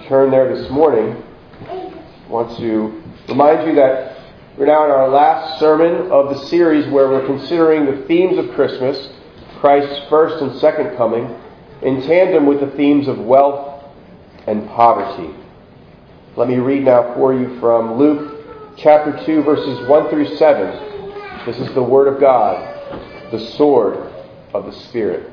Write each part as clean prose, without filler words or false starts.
turn there this morning, I want to remind you that we're now in our last sermon of the series where we're considering the themes of Christmas, Christ's first and second coming, in tandem with the themes of wealth and poverty. Let me read now for you from Luke chapter 2, verses 1 through 7. This is the Word of God, the sword of the Spirit.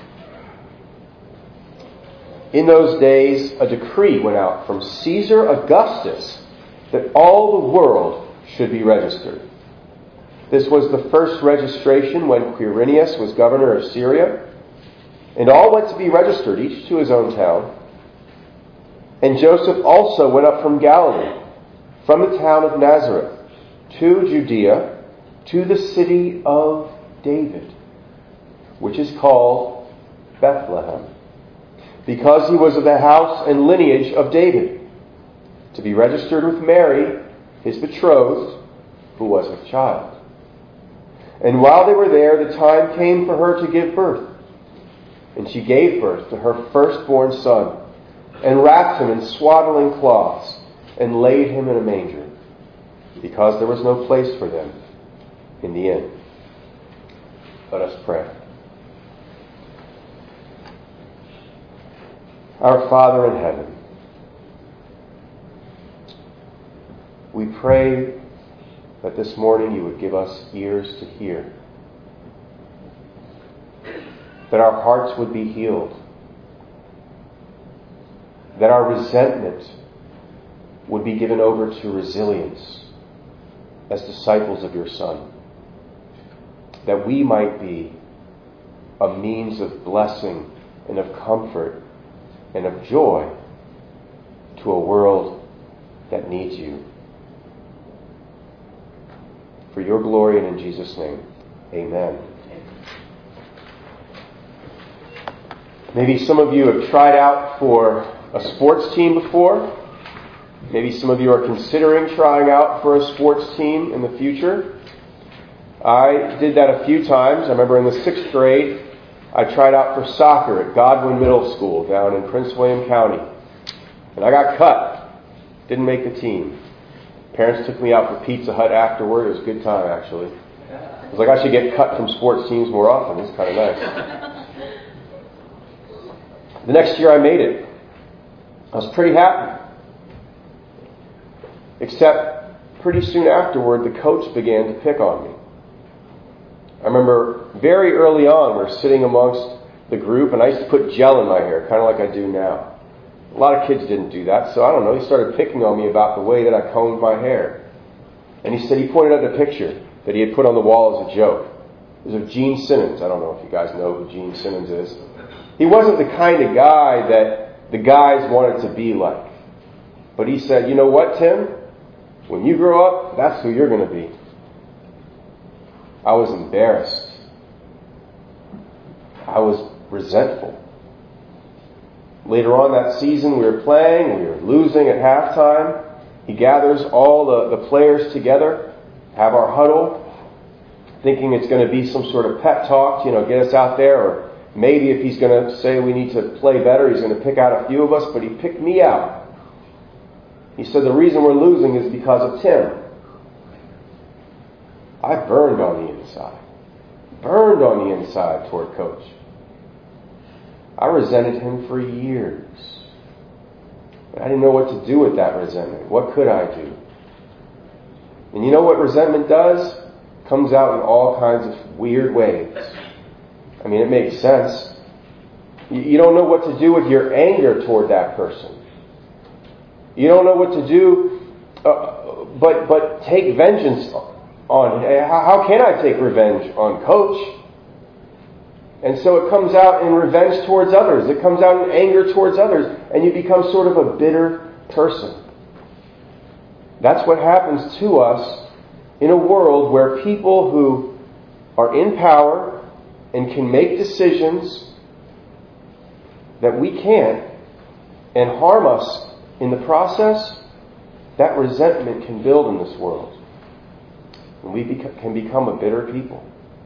In those days, a decree went out from Caesar Augustus that all the world should be registered. This was the first registration when Quirinius was governor of Syria, and all went to be registered, each to his own town. And Joseph also went up from Galilee, from the town of Nazareth, to Judea, to the city of David, which is called Bethlehem, because he was of the house and lineage of David, to be registered with Mary, his betrothed, who was with child. And while they were there, the time came for her to give birth. And she gave birth to her firstborn son, and wrapped him in swaddling cloths, and laid him in a manger, because there was no place for them in the inn. Let us pray. Our Father in heaven, we pray that this morning you would give us ears to hear, that our hearts would be healed, that our resentment would be given over to resilience as disciples of your Son, that we might be a means of blessing and of comfort and of joy to a world that needs you. For your glory and in Jesus' name, amen. Maybe some of you have tried out for a sports team before. Maybe some of you are considering trying out for a sports team in the future. I did that a few times. I remember in the 6th grade, I tried out for soccer at Godwin Middle School down in Prince William County. And I got cut. Didn't make the team. Parents took me out for Pizza Hut afterward. It was a good time, actually. I was like, I should get cut from sports teams more often. It's kind of nice. The next year I made it. I was pretty happy. Except pretty soon afterward, the coach began to pick on me. I remember very early on, we're sitting amongst the group, and I used to put gel in my hair, kind of like I do now. A lot of kids didn't do that, so I don't know. He started picking on me about the way that I combed my hair. And he said he pointed out a picture that he had put on the wall as a joke. It was of Gene Simmons. I don't know if you guys know who Gene Simmons is. He wasn't the kind of guy that the guys wanted to be like. But he said, you know what, Tim? When you grow up, that's who you're going to be. I was embarrassed. I was resentful. Later on that season, we were playing. We were losing at halftime. He gathers all the players together, have our huddle, thinking it's going to be some sort of pep talk to, get us out there. Or maybe if he's going to say we need to play better, he's going to pick out a few of us. But he picked me out. He said the reason we're losing is because of Tim. I burned on the inside. Burned on the inside toward Coach. I resented him for years. But I didn't know what to do with that resentment. What could I do? And you know what resentment does? It comes out in all kinds of weird ways. I mean, it makes sense. You don't know what to do with your anger toward that person. You don't know what to do but take vengeance on. How can I take revenge on Coach? And so it comes out in revenge towards others. It comes out in anger towards others. And you become sort of a bitter person. That's what happens to us in a world where people who are in power and can make decisions that we can't and harm us in the process, that resentment can build in this world. And we can become a bitter people.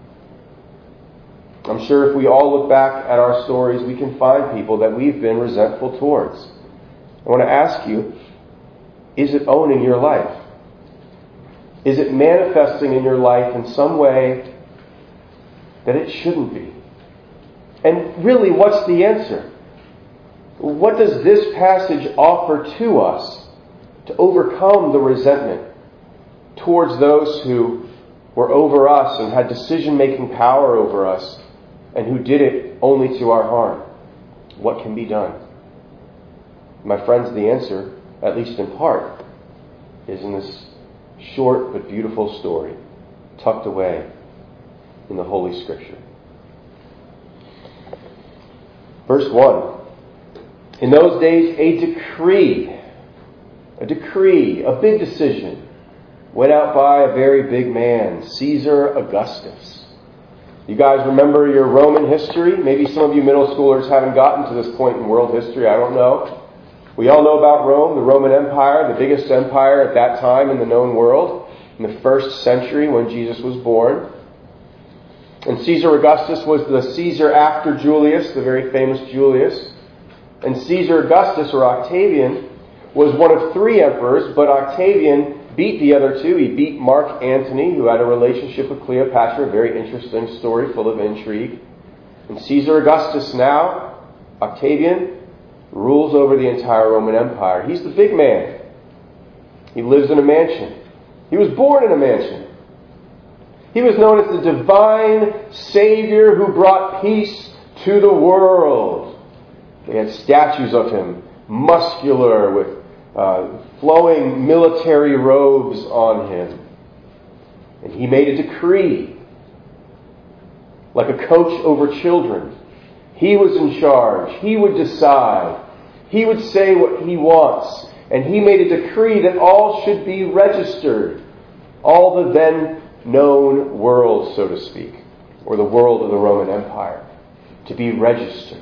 I'm sure if we all look back at our stories, we can find people that we've been resentful towards. I want to ask you, is it owning your life? Is it manifesting in your life in some way that it shouldn't be? And really, what's the answer? What does this passage offer to us to overcome the resentment towards those who were over us and had decision-making power over us and who did it only to our harm? What can be done? My friends, the answer, at least in part, is in this short but beautiful story tucked away in the Holy Scripture. Verse 1. In those days, a decree, a big decision, went out by a very big man, Caesar Augustus. You guys remember your Roman history? Maybe some of you middle schoolers haven't gotten to this point in world history. I don't know. We all know about Rome, the Roman Empire, the biggest empire at that time in the known world, in the 1st century when Jesus was born. And Caesar Augustus was the Caesar after Julius, the very famous Julius. And Caesar Augustus, or Octavian, was one of 3 emperors, but Octavian beat the other 2. He beat Mark Antony, who had a relationship with Cleopatra, a very interesting story full of intrigue. And Caesar Augustus now, Octavian, rules over the entire Roman Empire. He's the big man. He lives in a mansion. He was born in a mansion. He was known as the divine Savior who brought peace to the world. They had statues of him, muscular, with flowing military robes on him. And he made a decree, like a coach over children. He was in charge. He would decide. He would say what he wants. And he made a decree that all should be registered. All the then known world, so to speak, or the world of the Roman Empire, to be registered.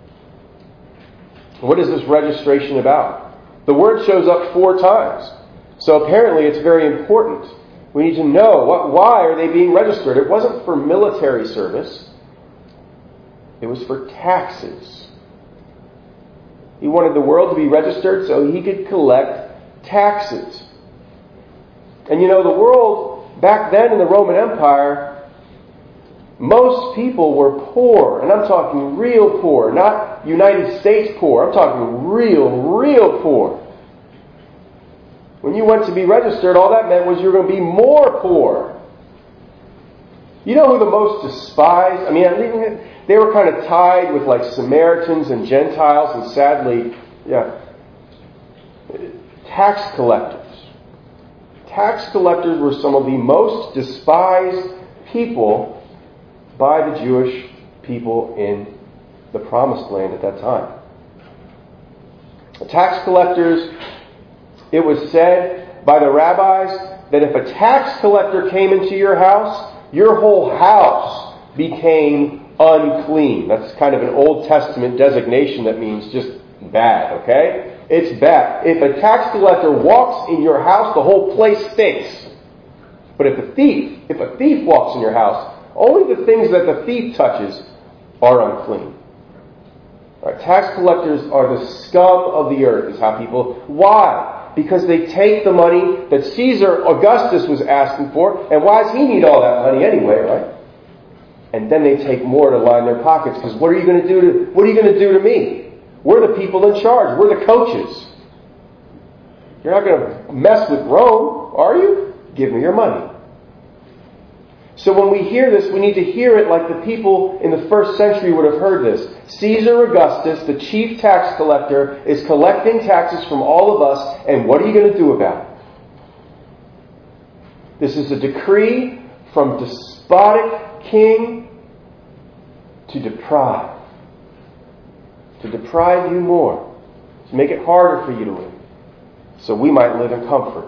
What is this registration about? The word shows up 4 times. So apparently it's very important. We need to know, why are they being registered? It wasn't for military service. It was for taxes. He wanted the world to be registered so he could collect taxes. And you know, the world back then in the Roman Empire, most people were poor. And I'm talking real poor, not United States poor. I'm talking real poor. When you went to be registered, all that meant was you were going to be more poor. You know who the most despised? I mean, they were kind of tied with like Samaritans and Gentiles, and sadly, tax collectors. Tax collectors were some of the most despised people by the Jewish people in the Promised Land at that time. The tax collectors, it was said by the rabbis that if a tax collector came into your house, your whole house became unclean. That's kind of an Old Testament designation that means just bad, okay? It's bad. If a tax collector walks in your house, the whole place stinks. But if a thief walks in your house, only the things that the thief touches are unclean. All right, tax collectors are the scum of the earth, is how people... Why? Because they take the money that Caesar Augustus was asking for, and why does he need all that money anyway, right? And then they take more to line their pockets, because what are you going to do to me? We're the people in charge. We're the coaches. You're not going to mess with Rome, are you? Give me your money. So when we hear this, we need to hear it like the people in the 1st century would have heard this. Caesar Augustus, the chief tax collector, is collecting taxes from all of us, and what are you going to do about it? This is a decree from despotic king to deprive. To deprive you more. To make it harder for you to live. So we might live in comfort.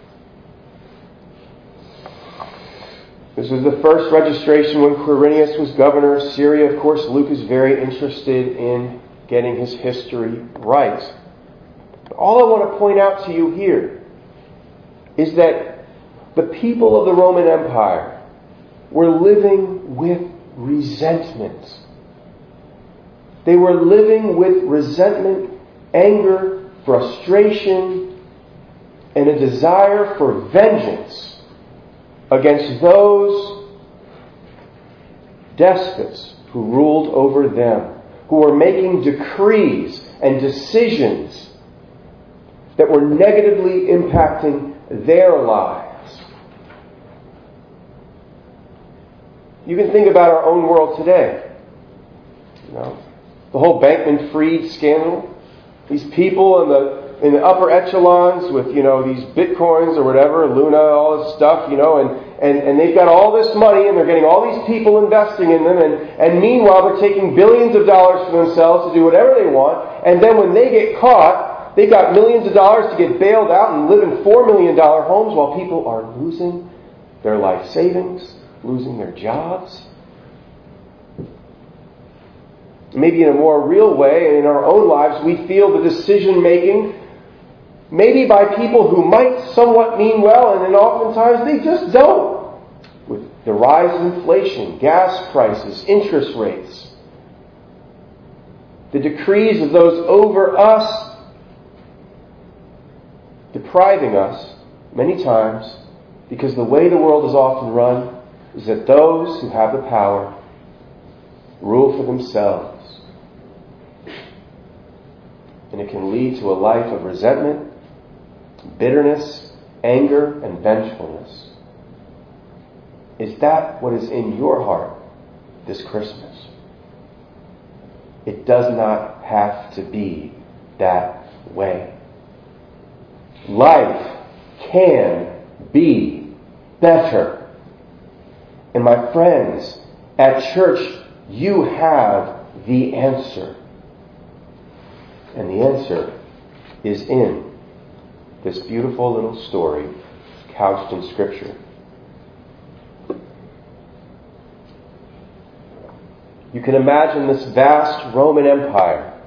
This was the first registration when Quirinius was governor of Syria. Of course, Luke is very interested in getting his history right. But all I want to point out to you here is that the people of the Roman Empire were living with resentment. They were living with resentment, anger, frustration, and a desire for vengeance against those despots who ruled over them, who were making decrees and decisions that were negatively impacting their lives. You can think about our own world today. The whole Bankman-Fried scandal. These people in the upper echelons with, these bitcoins or whatever, Luna, all this stuff, and they've got all this money and they're getting all these people investing in them, and meanwhile they're taking billions of dollars for themselves to do whatever they want, and then when they get caught, they've got millions of dollars to get bailed out and live in $4 million homes while people are losing their life savings, losing their jobs. Maybe in a more real way, in our own lives, we feel the decision-making maybe by people who might somewhat mean well, and then oftentimes they just don't. With the rise in inflation, gas prices, interest rates, the decrees of those over us, depriving us many times, because the way the world is often run is that those who have the power rule for themselves. And it can lead to a life of resentment, bitterness, anger, and vengefulness. Is that what is in your heart this Christmas? It does not have to be that way. Life can be better. And my friends, at church, you have the answer. And the answer is in this beautiful little story couched in Scripture. You can imagine this vast Roman Empire,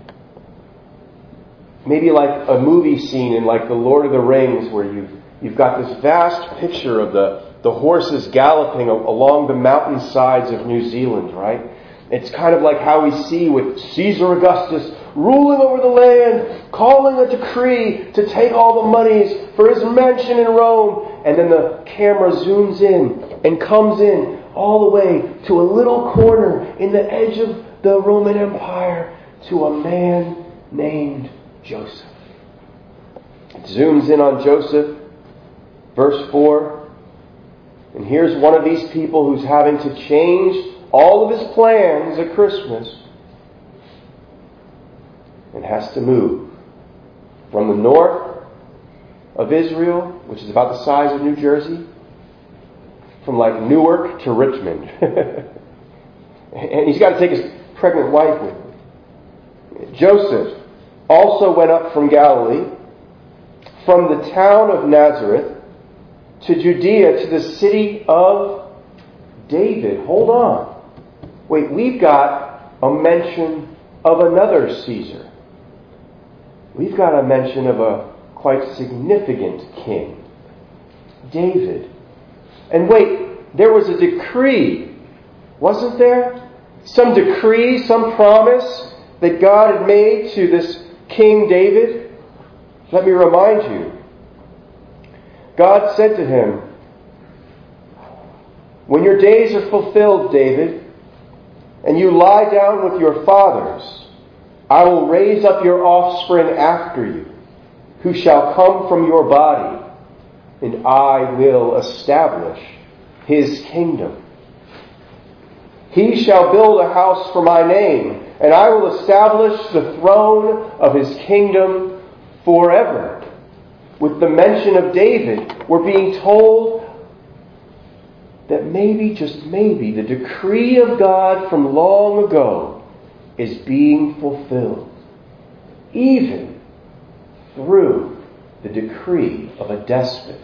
maybe like a movie scene in like The Lord of the Rings, where you've got this vast picture of the horses galloping along the mountainsides of New Zealand, right? It's kind of like how we see with Caesar Augustus ruling over the land, calling a decree to take all the monies for his mansion in Rome. And then the camera zooms in and comes in all the way to a little corner in the edge of the Roman Empire to a man named Joseph. It zooms in on Joseph, verse 4. And here's one of these people who's having to change all of his plans at Christmas and has to move from the north of Israel, which is about the size of New Jersey, from like Newark to Richmond. And he's got to take his pregnant wife with him. Joseph also went up from Galilee, from the town of Nazareth, to Judea, to the city of David. Hold on. Wait, we've got a mention of another Caesar. We've got a mention of a quite significant king, David. And wait, there was a decree, wasn't there? Some decree, some promise that God had made to this King David. Let me remind you. God said to him, "When your days are fulfilled, David, and you lie down with your fathers, I will raise up your offspring after you, who shall come from your body, and I will establish his kingdom. He shall build a house for my name, and I will establish the throne of his kingdom forever." With the mention of David, we're being told that maybe, just maybe, the decree of God from long ago is being fulfilled, even through the decree of a despot.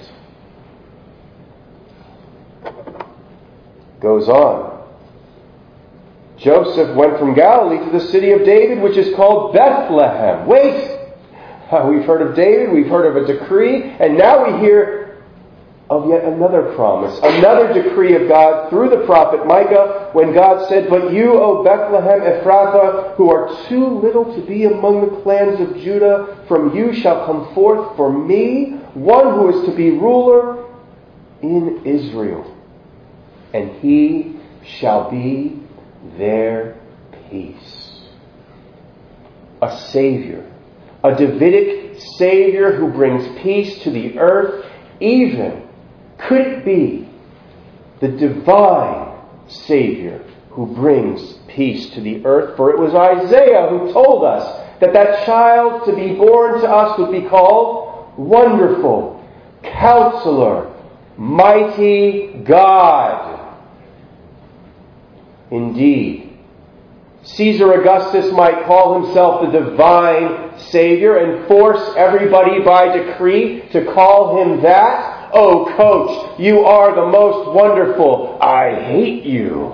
Goes on. Joseph went from Galilee to the city of David, which is called Bethlehem. Wait! We've heard of David, we've heard of a decree, and now we hear of yet another promise, another decree of God through the prophet Micah, when God said, "But you, O Bethlehem Ephrathah, who are too little to be among the clans of Judah, from you shall come forth for me one who is to be ruler in Israel, and he shall be their peace." A Savior, a Davidic Savior who brings peace to the earth, even could it be the divine Savior who brings peace to the earth? For it was Isaiah who told us that that child to be born to us would be called Wonderful, Counselor, Mighty God. Indeed, Caesar Augustus might call himself the divine Savior and force everybody by decree to call him that. "Oh, Coach, you are the most wonderful. I hate you."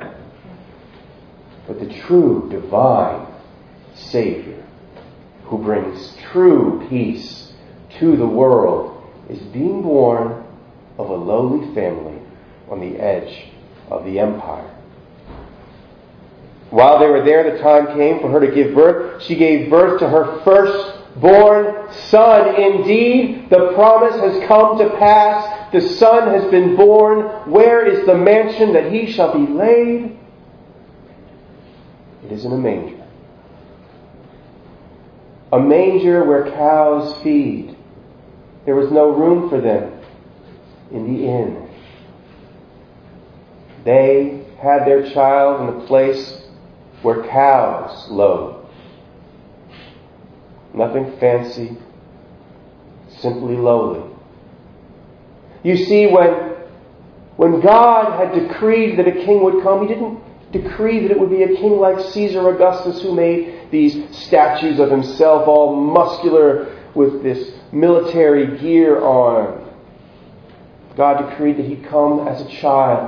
But the true divine Savior who brings true peace to the world is being born of a lowly family on the edge of the empire. While they were there, the time came for her to give birth. She gave birth to her firstborn son. Indeed, the promise has come to pass. The Son has been born. Where is the mansion that he shall be laid? It is in a manger. A manger where cows feed. There was no room for them in the inn. They had their child in a place where cows lowed. Nothing fancy, simply lowly. You see, when God had decreed that a king would come, He didn't decree that it would be a king like Caesar Augustus, who made these statues of himself all muscular with this military gear on. God decreed that He'd come as a child.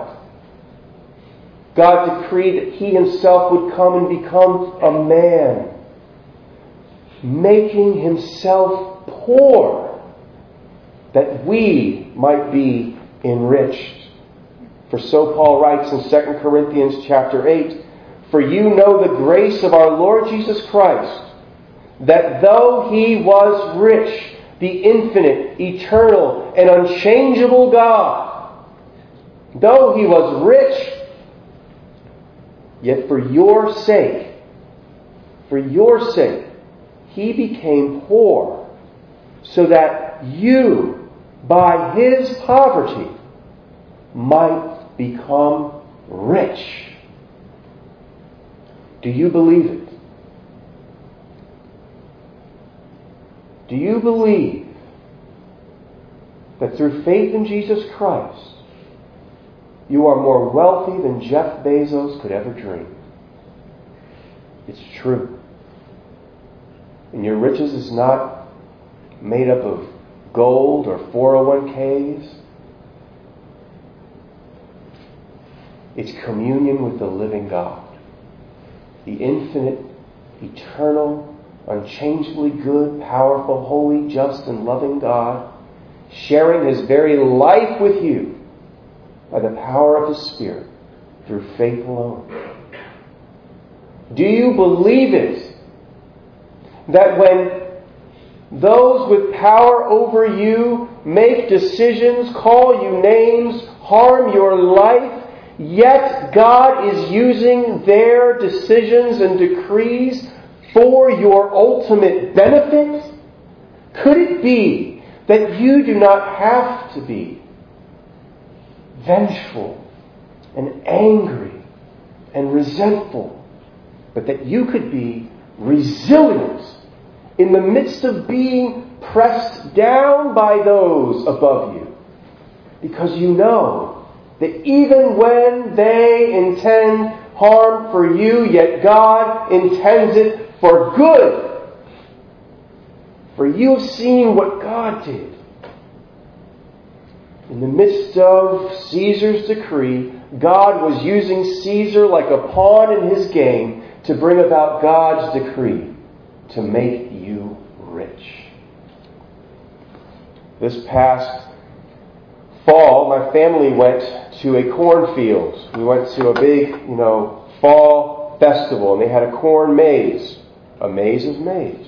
God decreed that He Himself would come and become a man, making Himself poor, that we might be enriched. For so Paul writes in 2 Corinthians chapter 8, "For you know the grace of our Lord Jesus Christ, that though He was rich, the infinite, eternal, and unchangeable God, though He was rich, yet for your sake, He became poor, so that you, by His poverty, might become rich." Do you believe it? Do you believe that through faith in Jesus Christ, you are more wealthy than Jeff Bezos could ever dream? It's true. And your riches is not made up of gold or 401ks. It's communion with the living God, the infinite, eternal, unchangeably good, powerful, holy, just, and loving God, sharing His very life with you by the power of His Spirit through faith alone. Do you believe it? That when those with power over you make decisions, call you names, harm your life, yet God is using their decisions and decrees for your ultimate benefit? Could it be that you do not have to be vengeful and angry and resentful, but that you could be resilient in the midst of being pressed down by those above you? Because you know that even when they intend harm for you, yet God intends it for good. For you have seen what God did. In the midst of Caesar's decree, God was using Caesar like a pawn in his game to bring about God's decree to make you rich. This past family went to a cornfield. We went to a big, fall festival, and they had a corn maze. A maze of maize.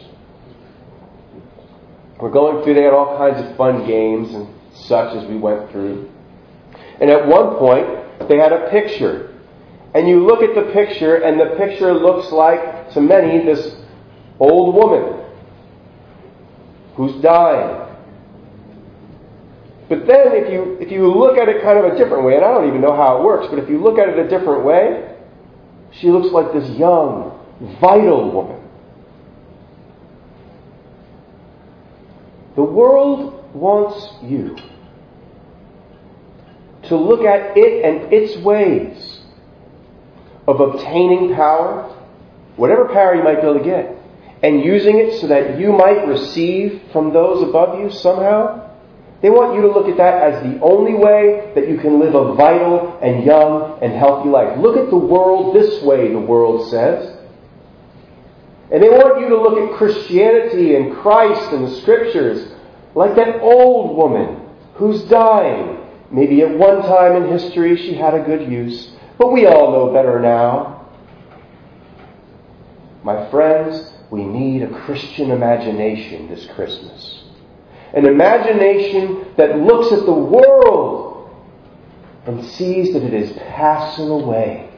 We're going through, they had all kinds of fun games and such as we went through. And at one point, they had a picture. And you look at the picture, and the picture looks like, to many, this old woman who's dying. But then if you look at it kind of a different way, and I don't even know how it works, but if you look at it a different way, she looks like this young, vital woman. The world wants you to look at it and its ways of obtaining power, whatever power you might be able to get, and using it so that you might receive from those above you somehow. They want you to look at that as the only way that you can live a vital and young and healthy life. Look at the world this way, the world says. And they want you to look at Christianity and Christ and the Scriptures like that old woman who's dying. Maybe at one time in history she had a good use, but we all know better now. My friends, we need a Christian imagination this Christmas. An imagination that looks at the world and sees that it is passing away,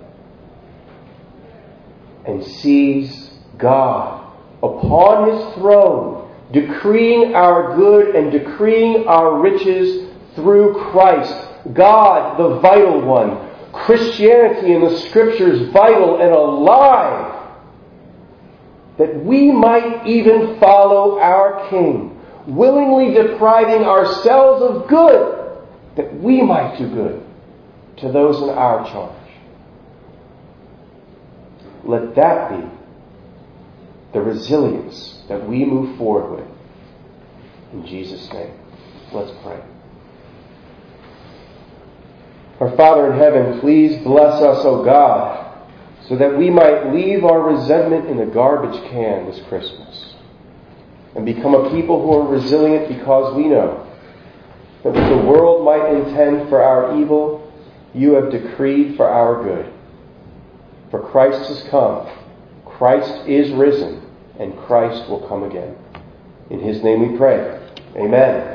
and sees God upon His throne, decreeing our good and decreeing our riches through Christ. God, the vital one. Christianity and the Scriptures vital and alive. That we might even follow our King, willingly depriving ourselves of good, that we might do good to those in our charge. Let that be the resilience that we move forward with. In Jesus' name, let's pray. Our Father in heaven, please bless us, O God, so that we might leave our resentment in the garbage can this Christmas and become a people who are resilient, because we know that what the world might intend for our evil, you have decreed for our good. For Christ has come, Christ is risen, and Christ will come again. In His name we pray. Amen.